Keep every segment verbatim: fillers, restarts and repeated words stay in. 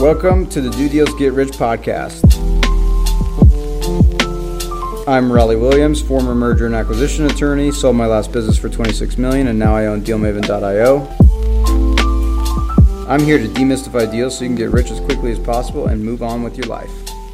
Welcome to the Do Deals Get Rich podcast. I'm Raleigh Williams, former merger and acquisition attorney, sold my last business for twenty-six million dollars, and now I own Deal Maven dot io. I'm here to demystify deals so you can get rich as quickly as possible and move on with your life.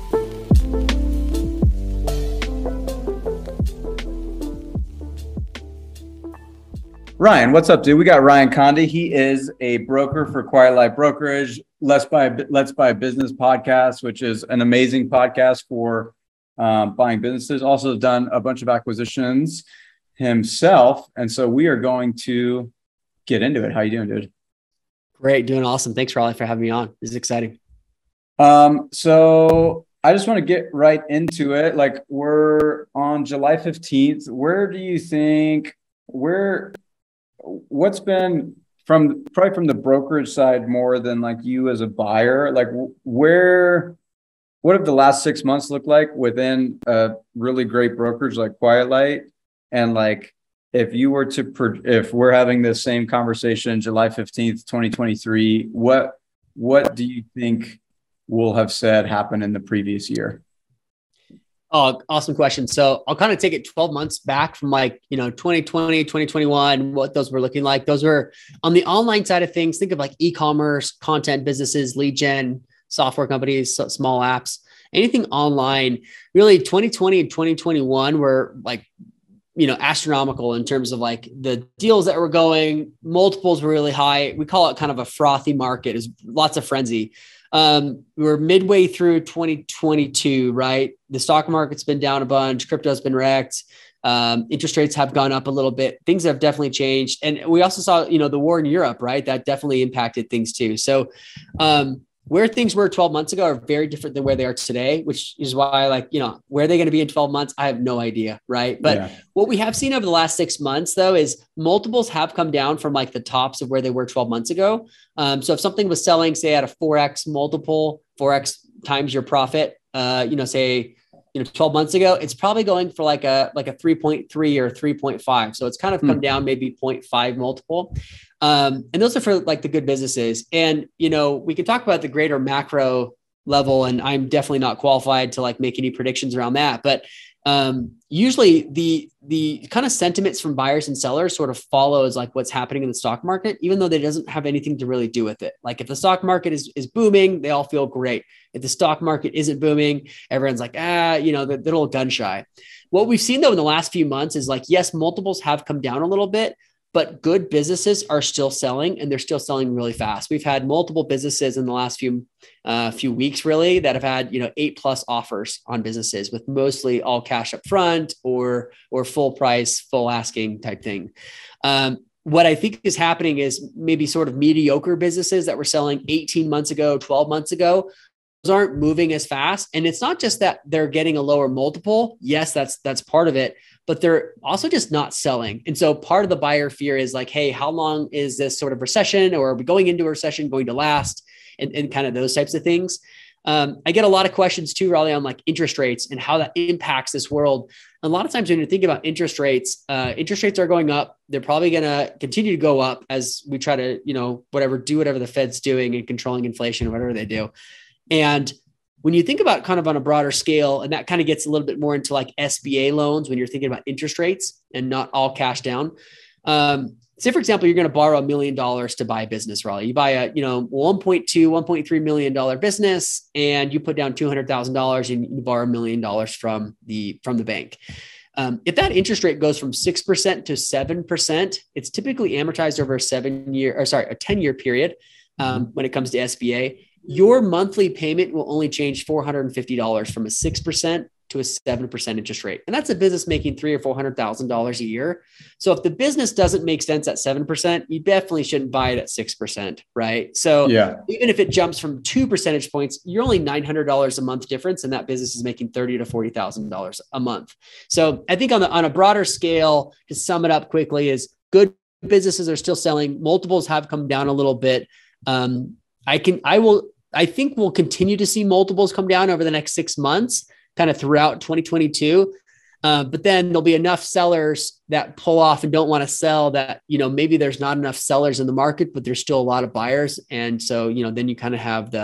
Ryan, what's up, dude? We got Ryan Conde. He is a broker for Quiet Light Brokerage, Let's Buy Let's Buy Business podcast, which is an amazing podcast for um, buying businesses. Also done a bunch of acquisitions himself, and so we are going to get into it. How you doing, dude? Great, doing awesome. Thanks, Raleigh, for having me on. This is exciting. Um, so I just want to get right into it. Like, we're on July fifteenth. Where do you think where? What's been from probably from the brokerage side more than like you as a buyer, like where, what have the last six months looked like within a really great brokerage like Quiet Light? And like, if you were to, if we're having this same conversation, July fifteenth, twenty twenty-three, what, what do you think will have said happened in the previous year? Oh, awesome question. So I'll kind of take it twelve months back from like, you know, twenty twenty, twenty twenty-one, what those were looking like. Those were on the online side of things. Think of like e-commerce, content businesses, lead gen, software companies, small apps, anything online. Really twenty twenty and twenty twenty-one were like, you know, astronomical in terms of like the deals that were going, multiples were really high. We call it kind of a frothy market. There's lots of frenzy. Um, we were midway through twenty twenty-two, right? The stock market's been down a bunch. Crypto's been wrecked. Um, interest rates have gone up a little bit. Things have definitely changed. And we also saw, you know, the war in Europe, right? That definitely impacted things too. So, um, where things were twelve months ago are very different than where they are today, which is why, like, you know, where are they going to be in twelve months? I have no idea. Right. But yeah. What we have seen over the last six months, though, is multiples have come down from like the tops of where they were twelve months ago. Um, so if something was selling, say at a four X multiple, four X times your profit, uh, you know, say, you know, twelve months ago, it's probably going for like a, like a three point three or three point five. So it's kind of come hmm. down maybe zero point five multiple. Um, and those are for like the good businesses. And, you know, we can talk about the greater macro level, and I'm definitely not qualified to like make any predictions around that. But um, usually the, the kind of sentiments from buyers and sellers sort of follows like what's happening in the stock market, even though they doesn't have anything to really do with it. Like if the stock market is, is booming, they all feel great. If the stock market isn't booming, everyone's like, ah, you know, they're, they're a little gun shy. What we've seen though in the last few months is like, yes, multiples have come down a little bit, but good businesses are still selling, and they're still selling really fast. We've had multiple businesses in the last few uh, few weeks, really, that have had, you know, eight plus offers on businesses with mostly all cash up front or or full price, full asking type thing. Um, what I think is happening is maybe sort of mediocre businesses that were selling eighteen months ago, twelve months ago, those aren't moving as fast. And it's not just that they're getting a lower multiple. Yes, that's that's part of it, but they're also just not selling. And so part of the buyer fear is like, hey, how long is this sort of recession, or are we going into a recession going to last, and, and kind of those types of things. Um, I get a lot of questions too, Raleigh, on like interest rates and how that impacts this world. A lot of times when you think about interest rates, uh, interest rates are going up. They're probably going to continue to go up as we try to, you know, whatever, do whatever the Fed's doing and controlling inflation or whatever they do. And when you think about kind of on a broader scale, and that kind of gets a little bit more into like S B A loans, when you're thinking about interest rates and not all cash down. Um, say, for example, you're going to borrow a million dollars to buy a business, Raleigh. You buy a, you know, one point two, one point three million dollars business, and you put down two hundred thousand dollars and you borrow a million dollars from the, from the bank. Um, if that interest rate goes from six percent to seven percent, it's typically amortized over a seven year, or sorry, a ten year period. Um, when it comes to S B A, your monthly payment will only change four hundred fifty dollars from a six percent to a seven percent interest rate. And that's a business making three or four hundred thousand dollars a year. So if the business doesn't make sense at seven percent, you definitely shouldn't buy it at six percent. Right. So yeah. Even if it jumps from two percentage points, you're only nine hundred dollars a month difference. And that business is making thirty thousand to forty thousand dollars a month. So I think on the, on a broader scale, to sum it up quickly, is good businesses are still selling. Multiples have come down a little bit. Um, I can, I will, I think we'll continue to see multiples come down over the next six months, kind of throughout twenty twenty-two. Uh, but then there'll be enough sellers that pull off and don't want to sell that, you know, maybe there's not enough sellers in the market, but there's still a lot of buyers. And so, you know, then you kind of have the,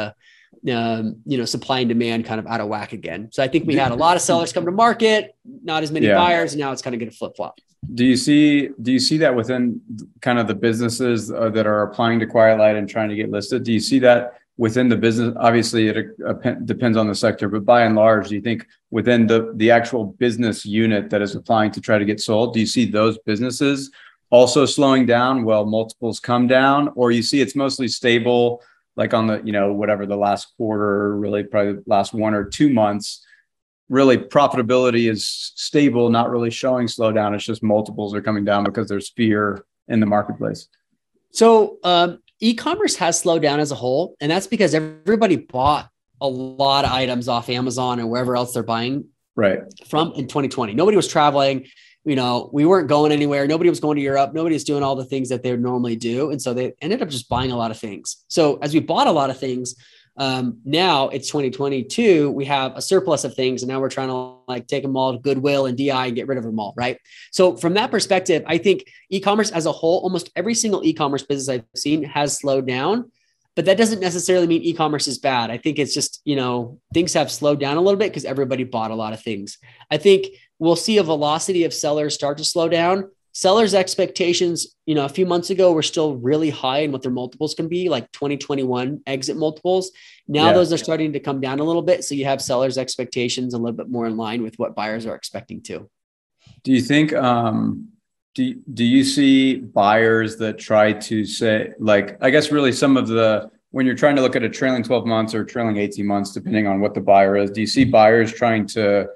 um, you know, supply and demand kind of out of whack again. So I think we had a lot of sellers come to market, not as many yeah. buyers, and now it's kind of going to flip flop. Do you see, do you see that within kind of the businesses uh, that are applying to Quiet Light and trying to get listed? Do you see that within the business? Obviously it uh, depends on the sector, but by and large, do you think within the, the actual business unit that is applying to try to get sold, do you see those businesses also slowing down while multiples come down, or you see it's mostly stable, like on the, you know, whatever the last quarter, really probably the last one or two months, really profitability is stable, not really showing slowdown. It's just multiples are coming down because there's fear in the marketplace. So um, e-commerce has slowed down as a whole, and that's because everybody bought a lot of items off Amazon or wherever else they're buying right from in twenty twenty. Nobody was traveling. You know, we weren't going anywhere. Nobody was going to Europe. Nobody was doing all the things that they would normally do. And so they ended up just buying a lot of things. So as we bought a lot of things, Um, now it's twenty twenty-two, we have a surplus of things, and now we're trying to like take them all to Goodwill and D I and get rid of them all. Right. So from that perspective, I think e-commerce as a whole, almost every single e-commerce business I've seen has slowed down, but that doesn't necessarily mean e-commerce is bad. I think it's just, you know, things have slowed down a little bit because everybody bought a lot of things. I think we'll see a velocity of sellers start to slow down. Sellers' expectations, you know, a few months ago were still really high in what their multiples can be, like twenty twenty-one exit multiples. Now yeah. those are starting to come down a little bit. So you have sellers' expectations a little bit more in line with what buyers are expecting too. Do you think, um, do, do you see buyers that try to say, like, I guess really some of the, when you're trying to look at a trailing twelve months or trailing eighteen months, depending on what the buyer is, do you see buyers trying to,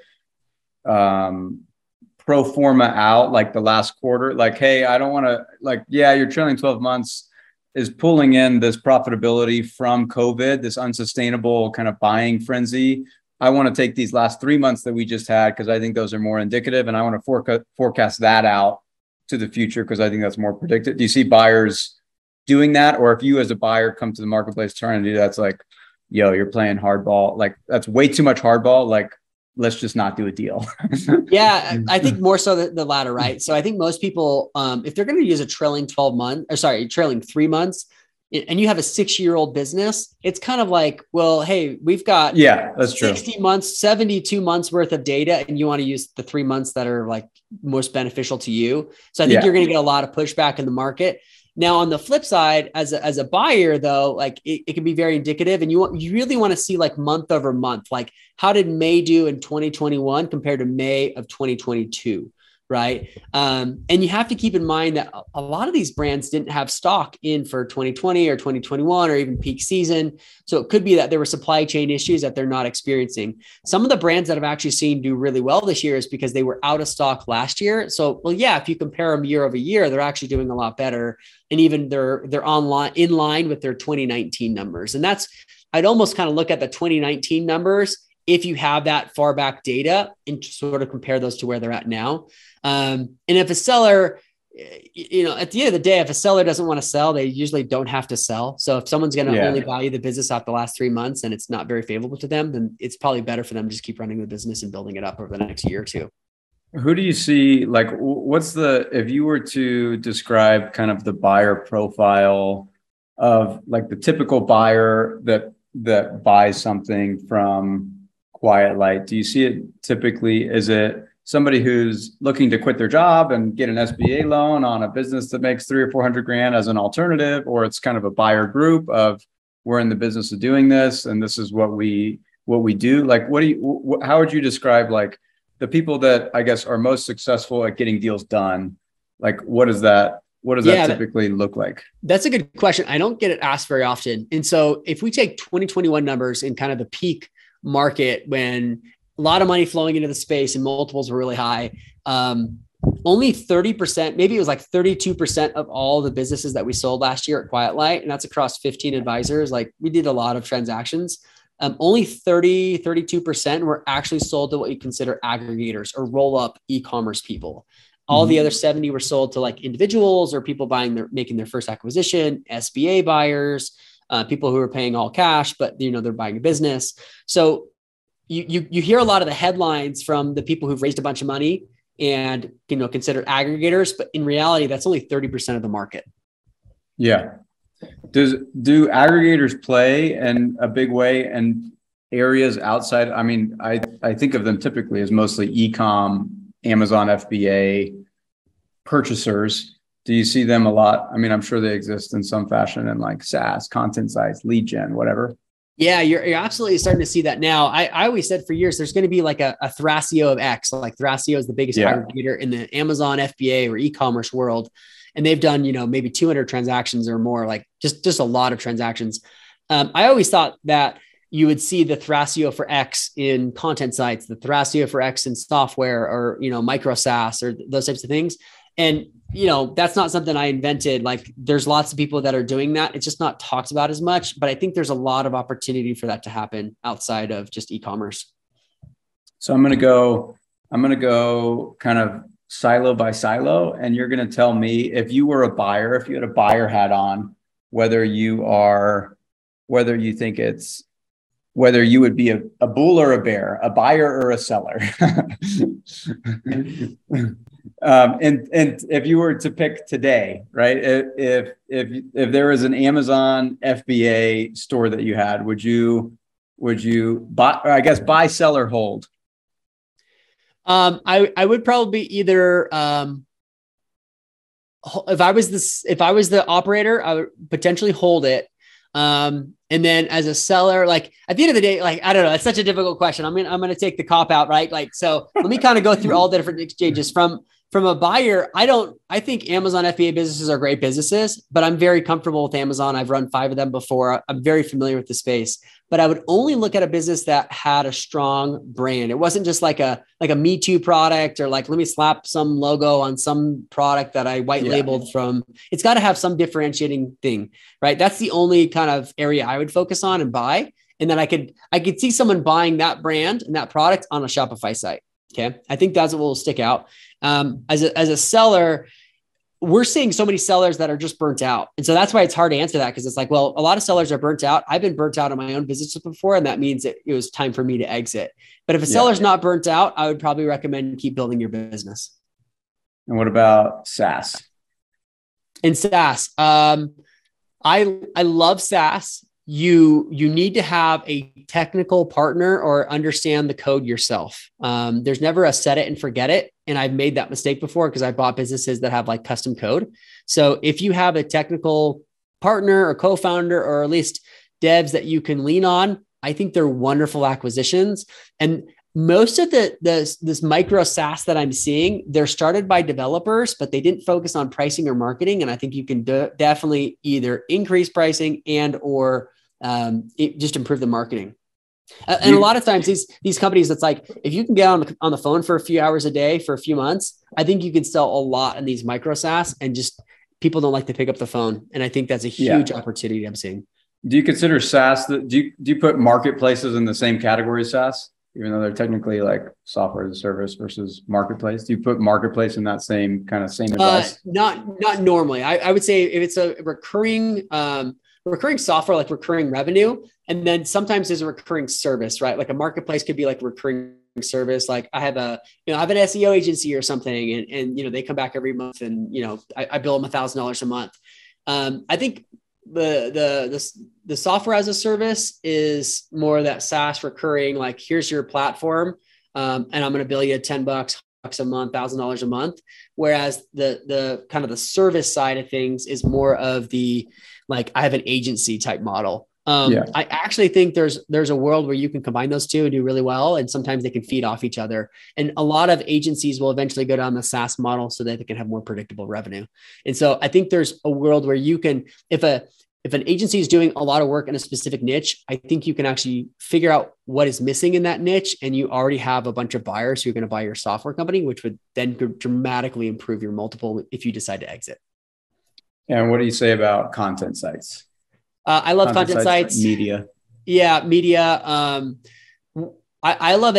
um, pro forma out like the last quarter, like, hey, I don't want to, like, yeah, your trailing twelve months is pulling in this profitability from COVID, this unsustainable kind of buying frenzy. I want to take these last three months that we just had because I think those are more indicative, and I want to forecast forecast that out to the future because I think that's more predictive. Do you see buyers doing that? Or if you as a buyer come to the marketplace trying to do that, it's like, yo, you're playing hardball. Like, that's way too much hardball. Like, let's just not do a deal. Yeah, I think more so the, the latter, right? So I think most people, um, if they're going to use a trailing twelve month, or sorry, trailing three months, and you have a six-year-old business, it's kind of like, well, hey, we've got yeah, that's true. sixty months, seventy-two months worth of data, and you want to use the three months that are like most beneficial to you. So I think yeah. you're going to get a lot of pushback in the market. Now, on the flip side, as a, as a buyer, though, like it, it can be very indicative, and you want, you really want to see like month over month, like how did May do in twenty twenty-one compared to May of twenty twenty-two, right? Um, and you have to keep in mind that a lot of these brands didn't have stock in for twenty twenty or twenty twenty-one or even peak season. So it could be that there were supply chain issues that they're not experiencing. Some of the brands that I've actually seen do really well this year is because they were out of stock last year. So, well, yeah, if you compare them year over year, they're actually doing a lot better. And even they're, they're online in line with their twenty nineteen numbers. And that's, I'd almost kind of look at the twenty nineteen numbers if you have that far back data and sort of compare those to where they're at now. Um, and if a seller, you know, at the end of the day, if a seller doesn't want to sell, they usually don't have to sell. So if someone's going to yeah. only value the business out the last three months and it's not very favorable to them, then it's probably better for them to just keep running the business and building it up over the next year or two. Who do you see, like, what's the, if you were to describe kind of the buyer profile of like the typical buyer that, that buys something from Quiet Light, do you see it typically, is it somebody who's looking to quit their job and get an S B A loan on a business that makes three or four hundred grand as an alternative, or it's kind of a buyer group of, we're in the business of doing this and this is what we, what we do? Like, what do you, how would you describe like the people that I guess are most successful at getting deals done? Like, what is that? What does yeah, that typically look like? That's a good question. I don't get it asked very often. And so if we take twenty twenty-one numbers in kind of the peak market when a lot of money flowing into the space and multiples were really high, um, only thirty percent, maybe it was like thirty-two percent of all the businesses that we sold last year at Quiet Light, and that's across fifteen advisors. Like, we did a lot of transactions. Um, only thirty, thirty-two percent were actually sold to what you consider aggregators or roll up e-commerce people. All mm-hmm. the other seventy were sold to like individuals or people buying their, making their first acquisition, S B A buyers, uh, people who are paying all cash, but you know, they're buying a business. So you, you, you hear a lot of the headlines from the people who've raised a bunch of money and, you know, considered aggregators, but in reality, that's only thirty percent of the market. Yeah. Does do aggregators play in a big way and areas outside? I mean, I, I think of them typically as mostly e-com, Amazon F B A purchasers. Do you see them a lot? I mean, I'm sure they exist in some fashion in like SaaS, content sites, lead gen, whatever. Yeah, you're, you're absolutely starting to see that now. I, I always said for years, there's going to be like a, a Thrasio of X. Like Thrasio is the biggest yeah. aggregator in the Amazon F B A or e-commerce world. And they've done, you know, maybe two hundred transactions or more, like just, just a lot of transactions. Um, I always thought that you would see the Thrasio for X in content sites, the Thrasio for X in software or, you know, micro SaaS or those types of things. And, you know, that's not something I invented. Like there's lots of people that are doing that. It's just not talked about as much, but I think there's a lot of opportunity for that to happen outside of just e-commerce. So I'm going to go, I'm going to go kind of silo by silo. And you're going to tell me if you were a buyer, if you had a buyer hat on, whether you are, whether you think it's, whether you would be a, a bull or a bear, a buyer or a seller. Um, and, and if you were to pick today, right, if, if, if there was an Amazon F B A store that you had, would you, would you buy, or I guess buy, sell, or hold? Um, I, I would probably either, um, if I was this, if I was the operator, I would potentially hold it. Um, and then as a seller, like at the end of the day, like, I don't know, it's such a difficult question. I'm going to, I'm going to take the cop out, right? Like, so let me kind of go through all the different exchanges from, from a buyer. I don't, I think Amazon F B A businesses are great businesses, but I'm very comfortable with Amazon. I've run five of them before. I'm very familiar with the space, but I would only look at a business that had a strong brand. It wasn't just like a, like a Me Too product or like, let me slap some logo on some product that I white labeled yeah. from. It's got to have some differentiating thing, right? That's the only kind of area I would focus on and buy. And then I could, I could see someone buying that brand and that product on a Shopify site. Okay. I think that's what will stick out. Um, as a, as a seller, we're seeing so many sellers that are just burnt out. And so that's why it's hard to answer that. Because it's like, well, a lot of sellers are burnt out. I've been burnt out in my own businesses before. And that means it, it was time for me to exit. But if a yeah. seller's not burnt out, I would probably recommend keep building your business. And what about SaaS? In SaaS, um, I, I love SaaS. You, you need to have a technical partner or understand the code yourself. Um, there's never a set it and forget it. And I've made that mistake before because I bought businesses that have like custom code. So if you have a technical partner or co-founder, or at least devs that you can lean on, I think they're wonderful acquisitions. And most of the, the this micro SaaS that I'm seeing, they're started by developers, but they didn't focus on pricing or marketing. And I think you can de- definitely either increase pricing and or um, it, just improve the marketing. Uh, and a lot of times these these companies, it's like if you can get on the, on the phone for a few hours a day for a few months, I think you can sell a lot in these micro SaaS, and just people don't like to pick up the phone. And I think that's a huge yeah. opportunity I'm seeing. Do you consider SaaS? Do you do you put marketplaces in the same category as SaaS? Even though they're technically like software as a service versus marketplace, do you put marketplace in that same kind of same advice? Uh, not, not normally. I, I would say if it's a recurring, um, recurring software, like recurring revenue, and then sometimes there's a recurring service, right? Like a marketplace could be like recurring service. Like I have a, you know, I have an S E O agency or something, and, and, you know, they come back every month and, you know, I, I bill them a thousand dollars a month. Um, I think the, the, the, the software as a service is more that SaaS recurring, like here's your platform. Um, and I'm going to bill you ten bucks a month, thousand dollars a month. Whereas the, the kind of the service side of things is more of the, like, I have an agency type model. Um, yeah. I actually think there's, there's a world where you can combine those two and do really well. And sometimes they can feed off each other. And a lot of agencies will eventually go down the SaaS model so that they can have more predictable revenue. And so I think there's a world where you can, if a, if an agency is doing a lot of work in a specific niche, I think you can actually figure out what is missing in that niche. And you already have a bunch of buyers who are going to buy your software company, which would then dramatically improve your multiple if you decide to exit. And what do you say about content sites? Uh, I love content, content sites, sites, media. Yeah. Media. Um, I, I love anything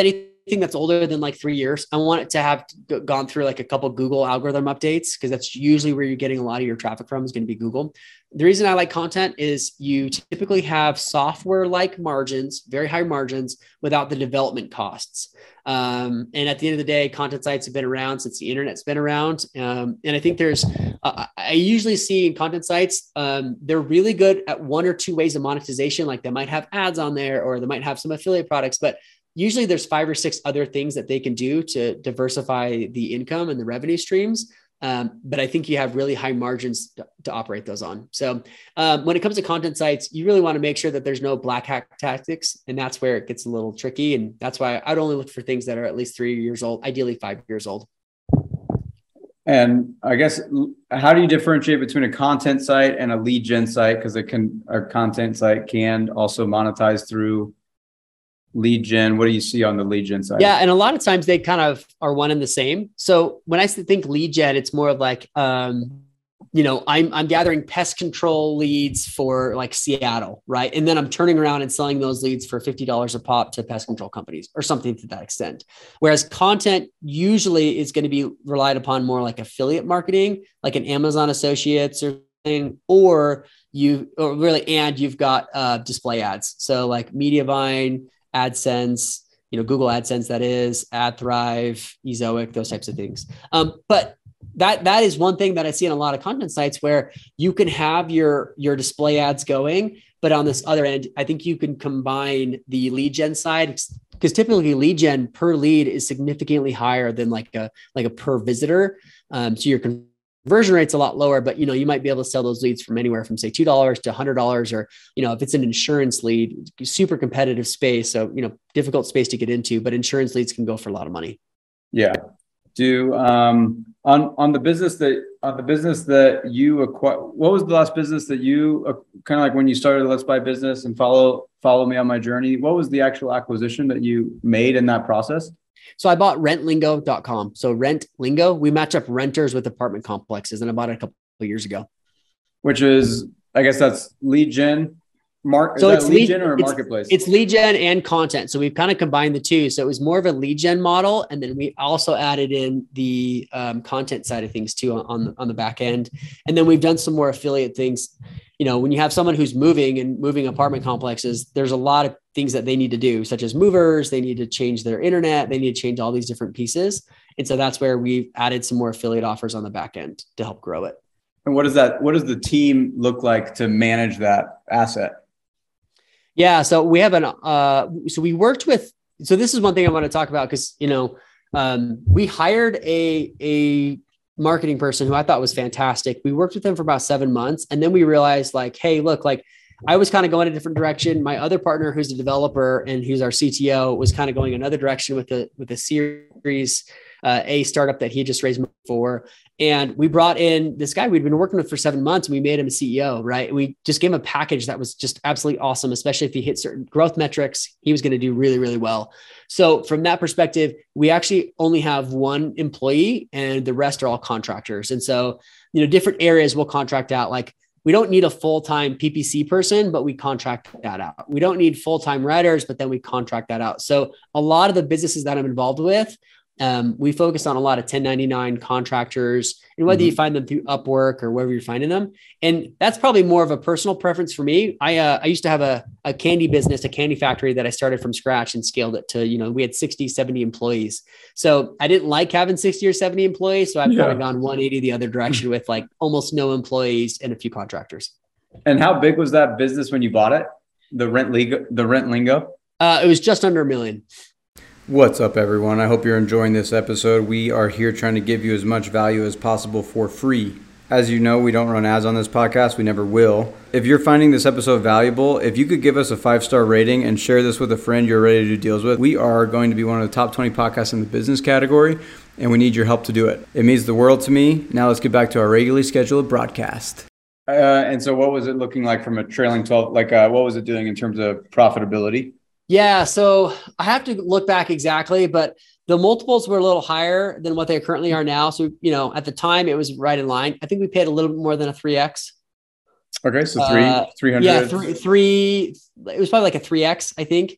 anything that's older than like three years, I want it to have gone through like a couple Google algorithm updates, because that's usually where you're getting a lot of your traffic from, is going to be Google. The reason I like content is you typically have software-like margins, very high margins, without the development costs. Um, and at the end of the day, content sites have been around since the internet's been around. Um, and I think there's, uh, I usually see in content sites, um, they're really good at one or two ways of monetization. Like they might have ads on there, or they might have some affiliate products, but usually there's five or six other things that they can do to diversify the income and the revenue streams. Um, but I think you have really high margins to, to operate those on. So um, when it comes to content sites, you really want to make sure that there's no black hat tactics. And that's where it gets a little tricky. And that's why I'd only look for things that are at least three years old, ideally five years old. And I guess, how do you differentiate between a content site and a lead gen site? Because it can, a content site can also monetize through lead gen. What do you see on the lead gen side? Yeah. And a lot of times they kind of are one and the same. So when I think lead gen, it's more of like, um, you know, I'm, I'm gathering pest control leads for like Seattle, right? And then I'm turning around and selling those leads for fifty dollars a pop to pest control companies or something to that extent. Whereas content usually is going to be relied upon more like affiliate marketing, like an Amazon Associates or thing, or you, or really, and you've got uh, display ads. So like Mediavine, AdSense, you know, Google AdSense, that is, AdThrive, Ezoic, those types of things. Um, but that that is one thing that I see in a lot of content sites, where you can have your your display ads going, but on this other end, I think you can combine the lead gen side, because typically lead gen per lead is significantly higher than like a like a per visitor. Um, so your conversion rate's a lot lower, but you know, you might be able to sell those leads from anywhere from say two dollars to one hundred dollars, or, you know, if it's an insurance lead, super competitive space. So, you know, difficult space to get into, but insurance leads can go for a lot of money. Yeah. Do, um, on, on the business that, on the business that you acquired, what was the last business that you uh, kind of like when you started Let's Buy Business and follow, follow me on my journey? What was the actual acquisition that you made in that process? So I bought rent lingo dot com. So Rent Lingo, we match up renters with apartment complexes, and I bought it a couple of years ago. Which is, I guess that's lead gen. Mark, so is it's that lead lead, gen or a it's, marketplace? It's lead gen and content. So we've kind of combined the two. So it was more of a lead gen model. And then we also added in the um, content side of things too on, the, on the back end. And then we've done some more affiliate things. You know, when you have someone who's moving and moving apartment complexes, there's a lot of things that they need to do, such as movers. They need to change their internet. They need to change all these different pieces. And so that's where we've added some more affiliate offers on the back end to help grow it. And what does that, what does the team look like to manage that asset? Yeah. So we have an, uh, so we worked with, so this is one thing I want to talk about, because, you know, um, we hired a, a marketing person who I thought was fantastic. We worked with them for about seven months. And then we realized like, hey, look, like I was kind of going a different direction. My other partner, who's a developer and who's our C T O, was kind of going another direction with the, with the series, uh, a startup that he just raised money for. And we brought in this guy we'd been working with for seven months and we made him a C E O, right? We just gave him a package that was just absolutely awesome, especially if he hit certain growth metrics, he was going to do really, really well. So from that perspective, we actually only have one employee and the rest are all contractors. And so, you know, different areas we'll contract out. Like we don't need a full-time P P C person, but we contract that out. We don't need full-time writers, but then we contract that out. So a lot of the businesses that I'm involved with, Um, we focus on a lot of ten ninety-nine contractors, and whether mm-hmm. you find them through Upwork or wherever you're finding them. And that's probably more of a personal preference for me. I, uh, I used to have a, a candy business, a candy factory that I started from scratch and scaled it to, you know, we had sixty, seventy employees. So I didn't like having sixty or seventy employees. So I've yeah. kind of gone one eighty the other direction with like almost no employees and a few contractors. And how big was that business when you bought it? The Rent Lingo, the Rent Lingo? Uh, it was just under a million. What's up, everyone? I hope you're enjoying this episode. We are here trying to give you as much value as possible for free. As you know, we don't run ads on this podcast. We never will. If you're finding this episode valuable, if you could give us a five-star rating and share this with a friend you're ready to do deals with, we are going to be one of the top twenty podcasts in the business category, and we need your help to do it. It means the world to me. Now let's get back to our regularly scheduled broadcast. Uh, and so what was it looking like from a trailing twelve? Like uh, what was it doing in terms of profitability? Yeah. So I have to look back exactly, but the multiples were a little higher than what they currently are now. So, you know, at the time it was right in line. I think we paid a little bit more than a three X. Okay. So three, uh, three hundred. Yeah. Three, three, it was probably like a three X, I think.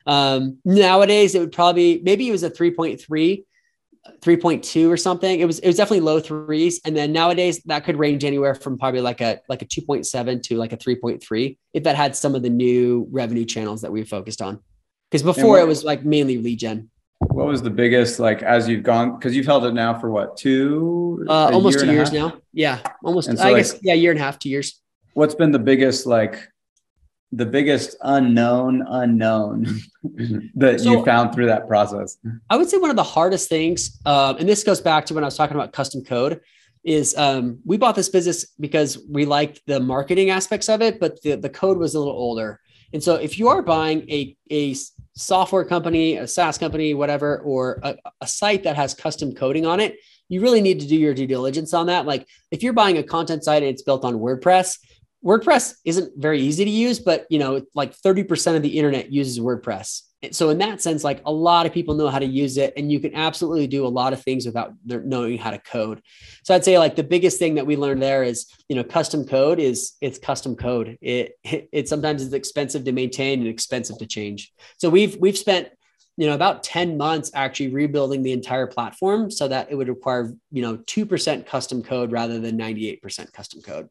Um, nowadays it would probably, maybe it was a three point three, three point two or something. It was, it was definitely low threes. And then nowadays that could range anywhere from probably like a, like a two point seven to like a three point three, if that had some of the new revenue channels that we focused on. Because before what, it was like mainly lead gen. What was the biggest, like, as you've gone, because you've held it now for what, two? Uh, almost two years now. Yeah. Almost, so I like, guess, yeah, year and a half, two years. What's been the biggest, like the biggest unknown unknown that so, you found through that process? I would say one of the hardest things, uh, and this goes back to when I was talking about custom code, is um, we bought this business because we liked the marketing aspects of it, but the, the code was a little older. And so if you are buying a, a software company, a SaaS company, whatever, or a, a site that has custom coding on it, you really need to do your due diligence on that. Like if you're buying a content site and it's built on WordPress, WordPress isn't very easy to use, but you know, like thirty percent of the internet uses WordPress. So in that sense, like a lot of people know how to use it, and you can absolutely do a lot of things without knowing how to code. So I'd say like the biggest thing that we learned there is, you know, custom code is it's custom code. It, it, it sometimes is expensive to maintain and expensive to change. So we've, we've spent, you know, about ten months actually rebuilding the entire platform so that it would require, you know, two percent custom code rather than ninety-eight percent custom code.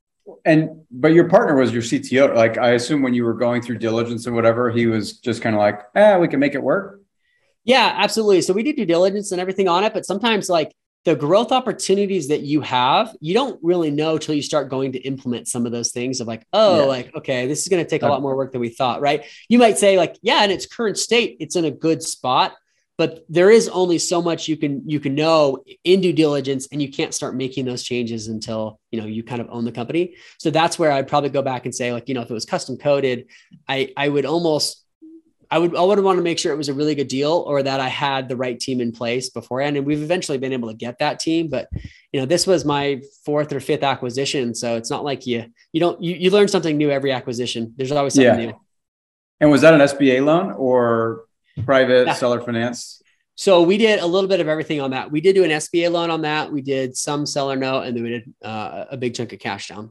And, but your partner was your C T O. Like, I assume when you were going through diligence and whatever, he was just kind of like, eh, we can make it work. Yeah, absolutely. So we did due diligence and everything on it, but sometimes like the growth opportunities that you have, you don't really know till you start going to implement some of those things of like, oh, yeah. like, okay, this is going to take a lot more work than we thought. Right. You might say like, yeah, in its current state, it's in a good spot, but there is only so much you can, you can know in due diligence, and you can't start making those changes until, you know, you kind of own the company. So that's where I'd probably go back and say like, you know, if it was custom coded, I, I would almost, I would, I would want to make sure it was a really good deal, or that I had the right team in place beforehand. And we've eventually been able to get that team, but you know, this was my fourth or fifth acquisition. So it's not like you, you don't, you, you learn something new every acquisition. There's always something yeah. new. And was that an S B A loan or private yeah. seller finance? So we did a little bit of everything on that. We did do an S B A loan on that. We did some seller note, and then we did uh, a big chunk of cash down.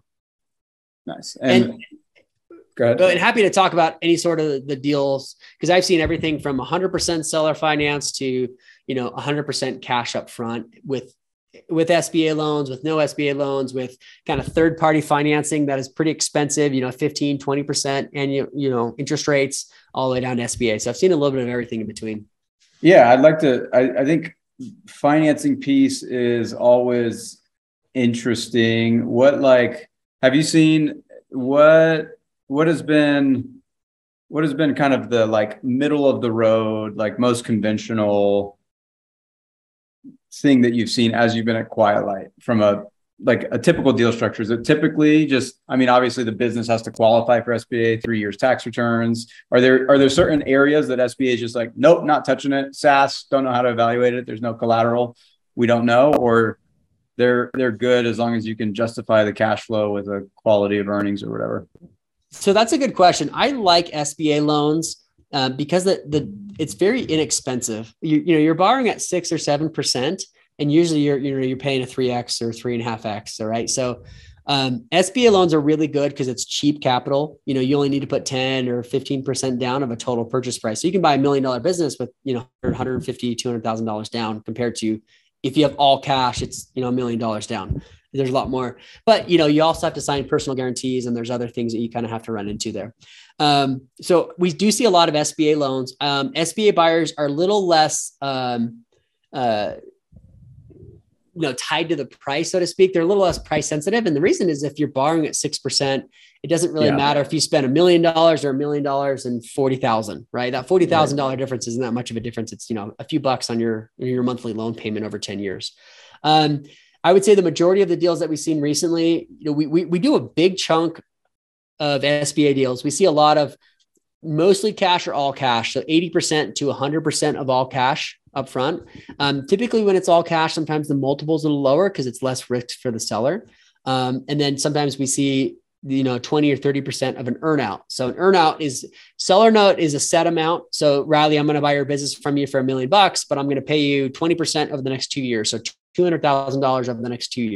Nice. And, and go ahead. And happy to talk about any sort of the deals, because I've seen everything from one hundred percent seller finance to, you know, one hundred percent cash up front with, with S B A loans, with no S B A loans, with kind of third party financing that is pretty expensive, you know, fifteen, twenty percent annual, you know, interest rates all the way down to S B A. So I've seen a little bit of everything in between. Yeah. I'd like to, I, I think financing piece is always interesting. What, like, have you seen what, what has been, what has been kind of the like middle of the road, like most conventional thing that you've seen as you've been at QuietLight from a, like a typical deal structure? Is it typically just, I mean, obviously the business has to qualify for S B A, three years tax returns. Are there, are there certain areas that S B A is just like, nope, not touching it. SaaS, don't know how to evaluate it. There's no collateral. We don't know. Or they're, they're good as long as you can justify the cash flow with a quality of earnings or whatever. So that's a good question. I like S B A loans uh, because the, the, it's very inexpensive. You, you know, you're borrowing at six or seven percent. And usually you're, you know, you're paying a three X or three and a half X. All right. So um, S B A loans are really good because it's cheap capital. You know, you only need to put ten or fifteen percent down of a total purchase price. So you can buy a million dollar business with, you know, one hundred fifty, two hundred thousand dollars down, compared to if you have all cash, it's, you know, a million dollars down. There's a lot more, but you know, you also have to sign personal guarantees, and there's other things that you kind of have to run into there. Um, so we do see a lot of S B A loans. Um, S B A buyers are a little less, um, uh, you know, tied to the price, so to speak. They're a little less price sensitive. And the reason is if you're borrowing at six percent, it doesn't really yeah. matter if you spend a million dollars or a million dollars and forty thousand, right? That forty thousand dollars difference isn't that much of a difference. It's, you know, a few bucks on your, your monthly loan payment over ten years. Um, I would say the majority of the deals that we've seen recently, you know, we, we, we do a big chunk of S B A deals. We see a lot of mostly cash or all cash. So eighty percent to one hundred percent of all cash up front. Um, typically when it's all cash, sometimes the multiple's a little lower because it's less risk for the seller. Um, and then sometimes we see, you know, twenty or thirty percent of an earnout. So an earnout is, seller note is a set amount. So Riley, I'm going to buy your business from you for a million bucks, but I'm going to pay you twenty percent over the next two years. So two hundred thousand dollars over the next two years.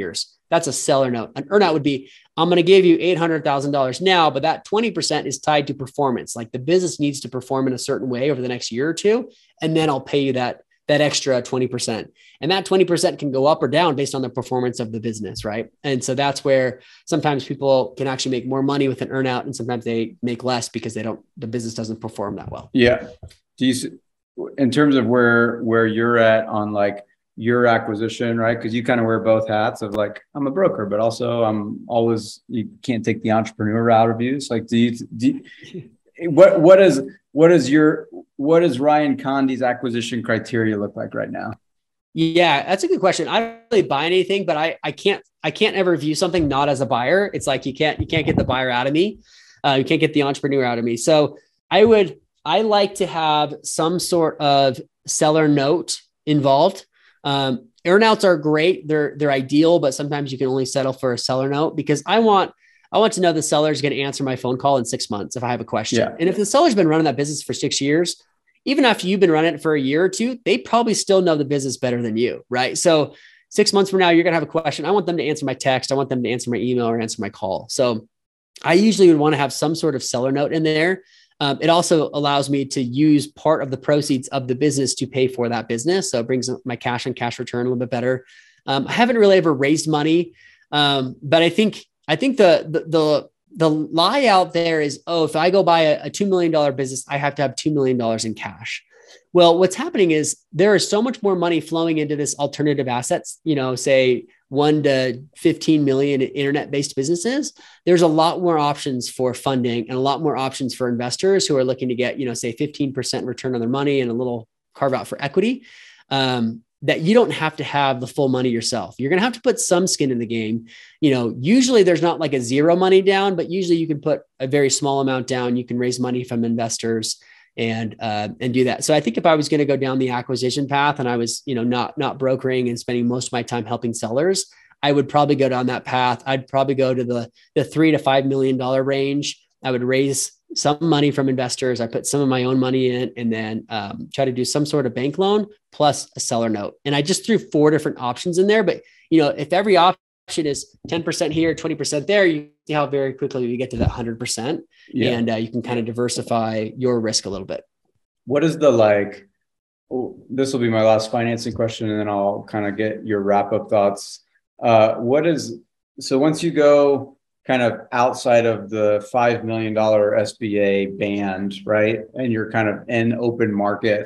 That's a seller note. An earnout would be, I'm going to give you eight hundred thousand dollars now, but that twenty percent is tied to performance. Like the business needs to perform in a certain way over the next year or two, and then I'll pay you that, that extra twenty percent. And that twenty percent can go up or down based on the performance of the business, right? And so that's where sometimes people can actually make more money with an earnout, and sometimes they make less because they don't, the business doesn't perform that well. Yeah. Do you, in terms of where, where you're at on like your acquisition, right? Because you kind of wear both hats of like, I'm a broker, but also I'm always, you can't take the entrepreneur route of use. Like, do you, do you, what, what is, what is your, what does Ryan Condi's acquisition criteria look like right now? Yeah, that's a good question. I don't really buy anything, but I, I can't, I can't ever view something not as a buyer. It's like, you can't, you can't get the buyer out of me. Uh, you can't get the entrepreneur out of me. So I would, I like to have some sort of seller note involved. Um, earnouts are great. They're, they're ideal, but sometimes you can only settle for a seller note because I want, I want to know the seller is going to answer my phone call in six months if I have a question. Yeah. And if the seller's been running that business for six years, even after you've been running it for a year or two, they probably still know the business better than you, right? So six months from now, you're going to have a question. I want them to answer my text. I want them to answer my email or answer my call. So I usually would want to have some sort of seller note in there. Um, it also allows me to use part of the proceeds of the business to pay for that business. So it brings my cash on cash return a little bit better. Um, I haven't really ever raised money, um, but I think I think the, the the the lie out there is, oh, if I go buy a, a two million dollars business, I have to have two million dollars in cash. Well, what's happening is there is so much more money flowing into this alternative assets, you know, say one to fifteen million internet-based businesses. There's a lot more options for funding and a lot more options for investors who are looking to get, you know, say fifteen percent return on their money and a little carve out for equity. Um, that you don't have to have the full money yourself. You're going to have to put some skin in the game. You know, usually there's not like a zero money down, but usually you can put a very small amount down. You can raise money from investors and, uh, and do that. So I think if I was going to go down the acquisition path and I was, you know, not, not brokering and spending most of my time helping sellers, I would probably go down that path. I'd probably go to the, the three to five million dollar range. I would raise some money from investors. I put some of my own money in and then um, try to do some sort of bank loan plus a seller note. And I just threw four different options in there. But, you know, if every option is ten percent here, twenty percent there, you see how very quickly you get to that one hundred percent. Yeah. And uh, you can kind of diversify your risk a little bit. What is the like, oh, this will be my last financing question, and then I'll kind of get your wrap up thoughts. Uh, what is, so once you go kind of outside of the five million dollars S B A band, right? And you're kind of in open market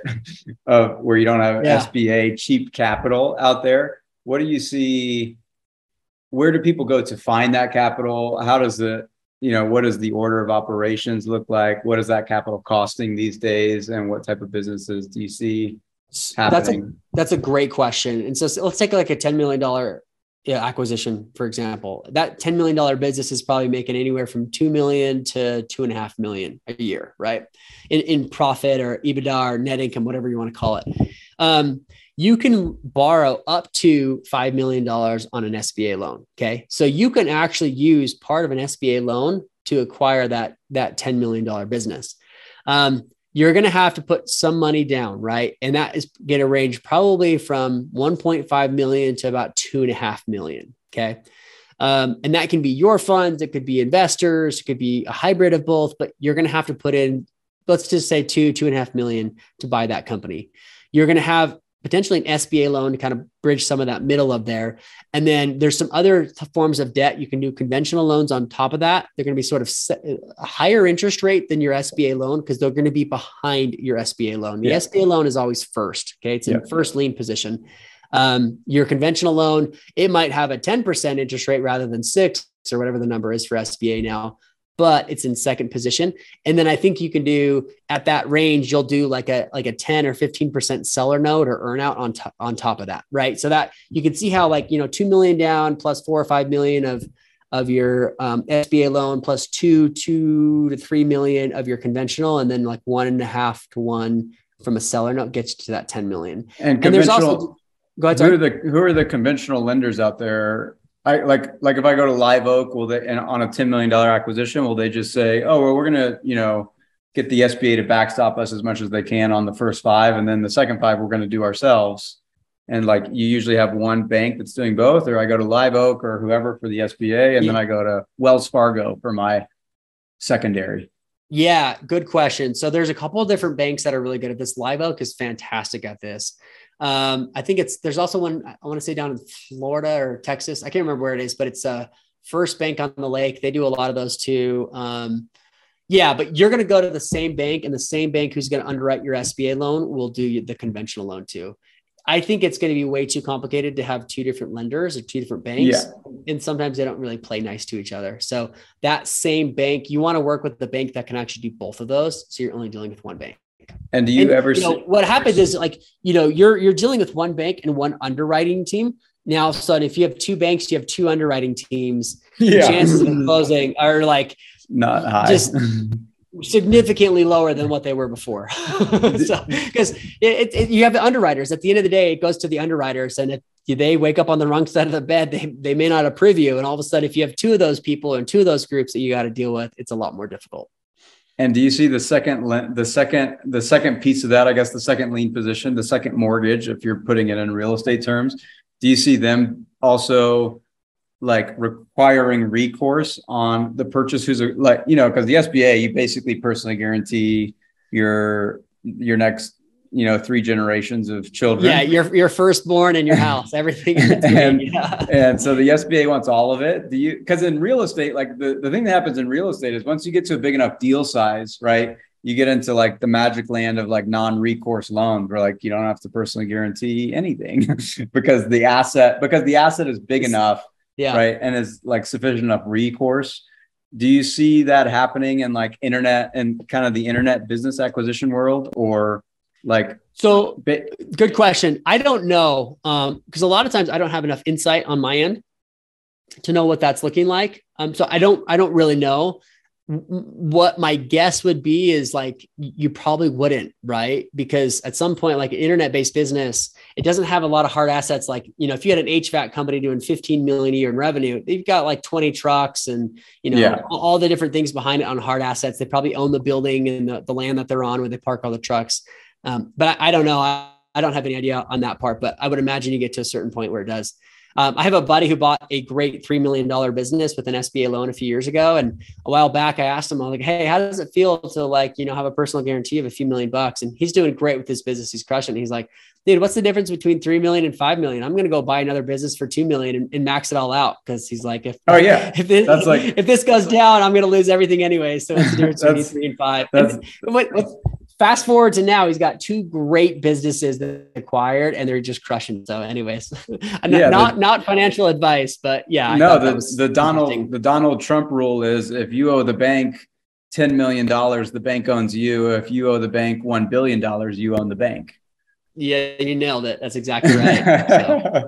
of where you don't have yeah. S B A cheap capital out there. What do you see? Where do people go to find that capital? How does the, you know, what does the order of operations look like? What is that capital costing these days? And what type of businesses do you see happening? That's a, that's a great question. And so, so let's take like a ten million dollars Yeah, acquisition, for example. That ten million dollars business is probably making anywhere from two million to two and a half million a year, right? In, in profit or EBITDA or net income, whatever you want to call it. Um, you can borrow up to five million dollars on an S B A loan. Okay. So you can actually use part of an S B A loan to acquire that, that ten million dollars business. Um, You're going to have to put some money down, right? And that is going to range probably from one point five million to about two and a half million. Okay. Um, and that can be your funds. It could be investors. It could be a hybrid of both, but you're going to have to put in, let's just say two, two and a half million to buy that company. You're going to have potentially an S B A loan to kind of bridge some of that middle of there. And then there's some other forms of debt. You can do conventional loans on top of that. They're going to be sort of a higher interest rate than your S B A loan because they're going to be behind your S B A loan. The yeah. S B A loan is always first. Okay. It's in yeah. first lien position. Um, your conventional loan, it might have a ten percent interest rate rather than six or whatever the number is for S B A now, but it's in second position. And then I think you can do at that range, you'll do like a, like a ten or fifteen percent seller note or earn out on top, on top of that. Right. So that you can see how like, you know, two million down plus four or five million of, of your um, S B A loan plus two, two to three million of your conventional. And then like one and a half to one from a seller note gets you to that ten million. And, and there's also, go ahead, who are the, who are the conventional lenders out there? I like, like if I go to Live Oak, will they, and on a ten million dollars acquisition, will they just say, oh, well, we're going to, you know, get the S B A to backstop us as much as they can on the first five. And then the second five, we're going to do ourselves. And like you usually have one bank that's doing both, or I go to Live Oak or whoever for the S B A, and yeah. then I go to Wells Fargo for my secondary. Yeah, good question. So there's a couple of different banks that are really good at this. Live Oak is fantastic at this. Um, I think it's, there's also one, I want to say down in Florida or Texas. I can't remember where it is, but it's a First Bank on the Lake. They do a lot of those too. Um, yeah, but you're going to go to the same bank, and the same bank who's going to underwrite your S B A loan will do the conventional loan too. I think it's going to be way too complicated to have two different lenders or two different banks. Yeah. And sometimes they don't really play nice to each other. So that same bank, you want to work with the bank that can actually do both of those. So you're only dealing with one bank. And do you and, ever you know, see- what happens is like, you know, you're, you're dealing with one bank and one underwriting team. Now, so if you have two banks, you have two underwriting teams, yeah. the chances of closing are like not high. Just significantly lower than what they were before. So, because it, it, you have the underwriters. At the end of the day, it goes to the underwriters, and if they wake up on the wrong side of the bed, they they may not approve you. And all of a sudden, if you have two of those people and two of those groups that you got to deal with, it's a lot more difficult. And do you see the second, the second, the second piece of that? I guess the second lien position, the second mortgage, if you're putting it in real estate terms, do you see them also like requiring recourse on the purchase who's a, like, you know, because the S B A, you basically personally guarantee your, your next, you know, three generations of children. Yeah. Your, your firstborn and your house, everything. and, yeah. and so the S B A wants all of it. Do you, because in real estate, like the, the thing that happens in real estate is once you get to a big enough deal size, right, you get into like the magic land of like non-recourse loans where like you don't have to personally guarantee anything because the asset, because the asset is big enough. Yeah. Right. And is like sufficient enough recourse. Do you see that happening in like internet and kind of the internet business acquisition world, or like? So good question. I don't know. Um, cause a lot of times I don't have enough insight on my end to know what that's looking like. Um, so I don't, I don't really know. What my guess would be is like, you probably wouldn't, right? Because at some point, like an internet-based business, it doesn't have a lot of hard assets. Like, you know, if you had an H V A C company doing fifteen million a year in revenue, they've got like twenty trucks and, you know, yeah. all, all the different things behind it on hard assets. They probably own the building and the, the land that they're on where they park all the trucks. Um, but I, I don't know. I, I don't have any idea on that part, but I would imagine you get to a certain point where it does. Um, I have a buddy who bought a great three million dollars business with an S B A loan a few years ago. And a while back, I asked him, I was like, hey, how does it feel to like, you know, have a personal guarantee of a few million bucks? And he's doing great with his business. He's crushing it. He's like, dude, what's the difference between three million and five million? I'm going to go buy another business for two million and, and max it all out. Cause he's like, if, oh yeah, if this, that's like, if this goes down, I'm going to lose everything anyway. So it's the difference between three and five. That's, and what, what's, fast forward to now, he's got two great businesses that acquired and they're just crushing. So anyways, yeah, not, the, not financial advice, but yeah. No, the, the Donald, the Donald Trump rule is if you owe the bank ten million dollars, the bank owns you. If you owe the bank one billion dollars, you own the bank. Yeah, you nailed it. That's exactly right. So.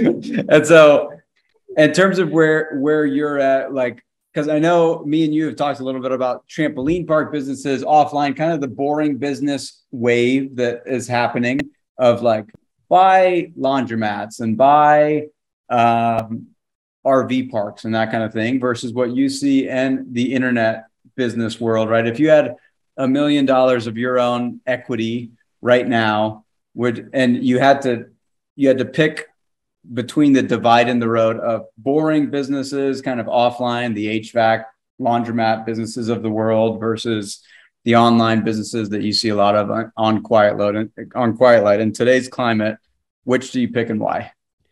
And so in terms of where, where you're at, like, because I know me and you have talked a little bit about trampoline park businesses offline, kind of the boring business wave that is happening of like buy laundromats and buy um, R V parks and that kind of thing versus what you see in the internet business world, right? If you had a million dollars of your own equity right now, would and you had to you had to pick between the divide in the road of boring businesses, kind of offline, the H V A C, laundromat businesses of the world versus the online businesses that you see a lot of on, on Quiet Load on Quiet Light. In today's climate, which do you pick and why?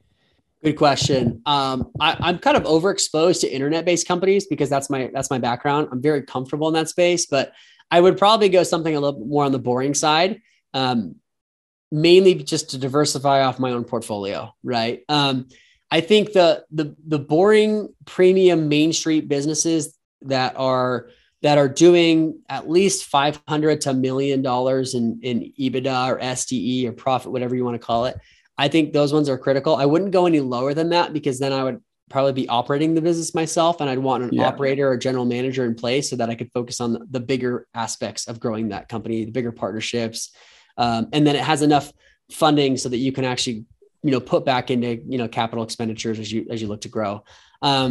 Good question. Um, I, I'm kind of overexposed to internet-based companies because that's my that's my background. I'm very comfortable in that space, but I would probably go something a little bit more on the boring side. Um, mainly just to diversify off my own portfolio. Right. Um, I think the, the, the boring premium Main Street businesses that are, that are doing at least five hundred to a million dollars in, in EBITDA or S D E or profit, whatever you want to call it. I think those ones are critical. I wouldn't go any lower than that because then I would probably be operating the business myself and I'd want an yeah. operator or general manager in place so that I could focus on the, the bigger aspects of growing that company, the bigger partnerships. Um, and then it has enough funding so that you can actually, you know, put back into, you know, capital expenditures as you, as you look to grow. Um,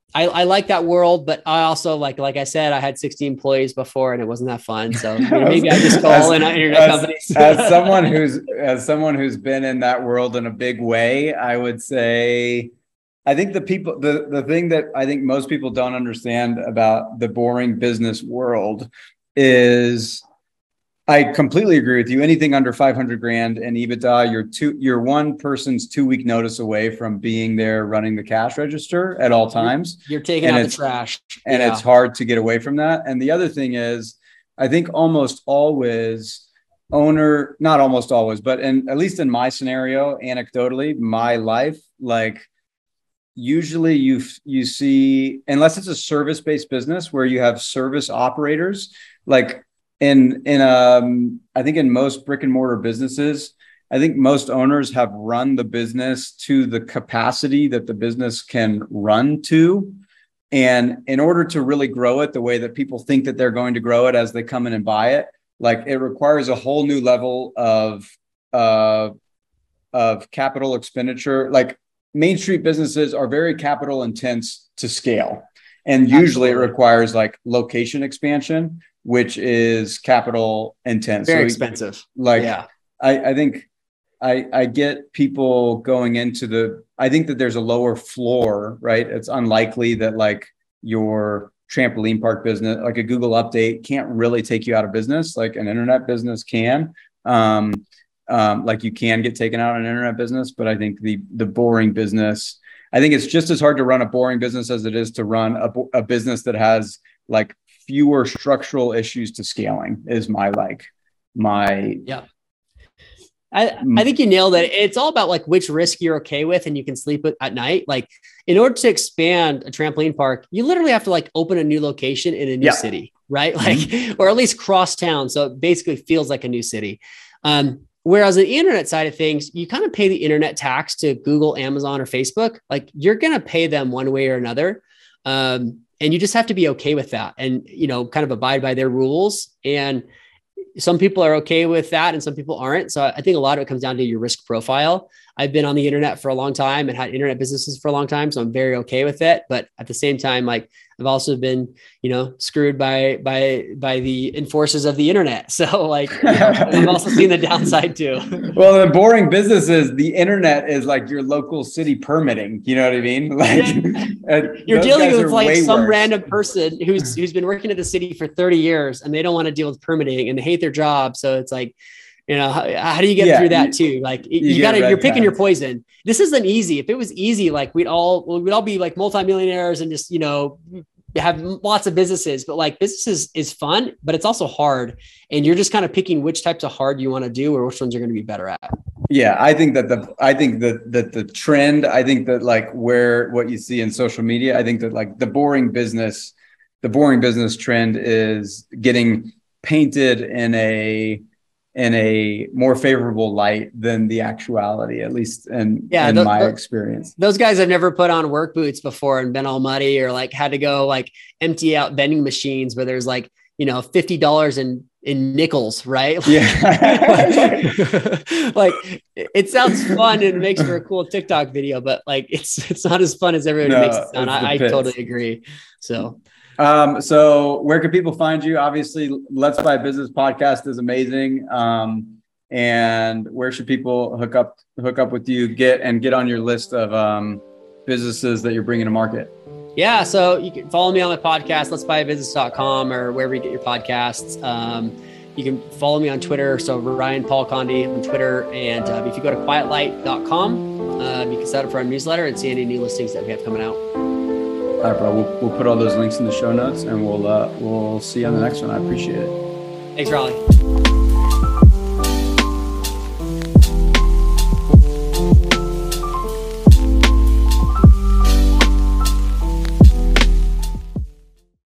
I, I like that world, but I also like, like I said, I had sixty employees before and it wasn't that fun. So you know, maybe I just call as, in internet as, companies. as someone who's, as someone who's been in that world in a big way, I would say, I think the people, the, the thing that I think most people don't understand about the boring business world is, I completely agree with you. Anything under five hundred grand in EBITDA, you're two, you're one person's two week notice away from being there running the cash register at all times. You're, you're taking and out the trash. And yeah. It's hard to get away from that. And the other thing is, I think almost always owner, not almost always, but in, at least in my scenario, anecdotally, my life, like usually you, you see, unless it's a service-based business where you have service operators, like In in um, I think in most brick and mortar businesses, I think most owners have run the business to the capacity that the business can run to. And in order to really grow it the way that people think that they're going to grow it as they come in and buy it, like it requires a whole new level of uh, of capital expenditure. Like Main Street businesses are very capital intense to scale. And usually Absolutely. It requires like location expansion, which is capital intense. Very so, expensive. Like, yeah. I, I think I, I get people going into the, I think that there's a lower floor, right? It's unlikely that like your trampoline park business, like a Google update can't really take you out of business. Like an internet business can, um, um, like you can get taken out of an internet business, but I think the, the boring business, I think it's just as hard to run a boring business as it is to run a, a business that has like fewer structural issues to scaling is my, like my, yeah. I, I think you nailed it. It's all about like which risk you're okay with and you can sleep with at night. Like in order to expand a trampoline park, you literally have to like open a new location in a new yeah. city, right? Like, mm-hmm. or at least cross town. So it basically feels like a new city. Um, Whereas the internet side of things, you kind of pay the internet tax to Google, Amazon, or Facebook. Like you're going to pay them one way or another. Um, and you just have to be okay with that and, you know, kind of abide by their rules. And some people are okay with that and some people aren't. So I think a lot of it comes down to your risk profile. I've been on the internet for a long time and had internet businesses for a long time. So I'm very okay with it. But at the same time, like I've also been, you know, screwed by, by, by the enforcers of the internet. So like, you know, I've also seen the downside too. Well, the boring businesses, the internet is like your local city permitting. You know what I mean? Like yeah. You're dealing with like some worse. random person who's, who's been working at the city for thirty years and they don't want to deal with permitting and they hate their job. So it's like, you know, how, how do you get yeah, through that too? Like you, you gotta, you're picking your poison. This isn't easy. If it was easy, like we'd all, we'd all be like multimillionaires and just, you know, have lots of businesses, but like business is fun, but it's also hard. And you're just kind of picking which types of hard you want to do or which ones you're going to be better at. Yeah. I think that the, I think that, that the trend, I think that like where, what you see in social media, I think that like the boring business, the boring business trend is getting painted in a, in a more favorable light than the actuality, at least in, yeah, in th- my th- experience. Those guys have never put on work boots before and been all muddy or like had to go like empty out vending machines where there's like, you know, fifty dollars in, in nickels, right? Yeah. like, like it sounds fun and makes for a cool TikTok video, but like, it's, it's not as fun as everybody no, makes it sound. I, I totally agree. So Um, so where can people find you? Obviously, Let's Buy Business podcast is amazing. Um, and where should people hook up, hook up with you, get, and get on your list of, um, businesses that you're bringing to market? Yeah. So you can follow me on my podcast, let's buy business dot com or wherever you get your podcasts. Um, you can follow me on Twitter. So Ryan Paul Condi on Twitter. And uh, if you go to quiet light dot com, um, you can sign up for our newsletter and see any new listings that we have coming out. All right, bro. We'll, we'll put all those links in the show notes and we'll uh, we'll see you on the next one. I appreciate it. Thanks, Raleigh.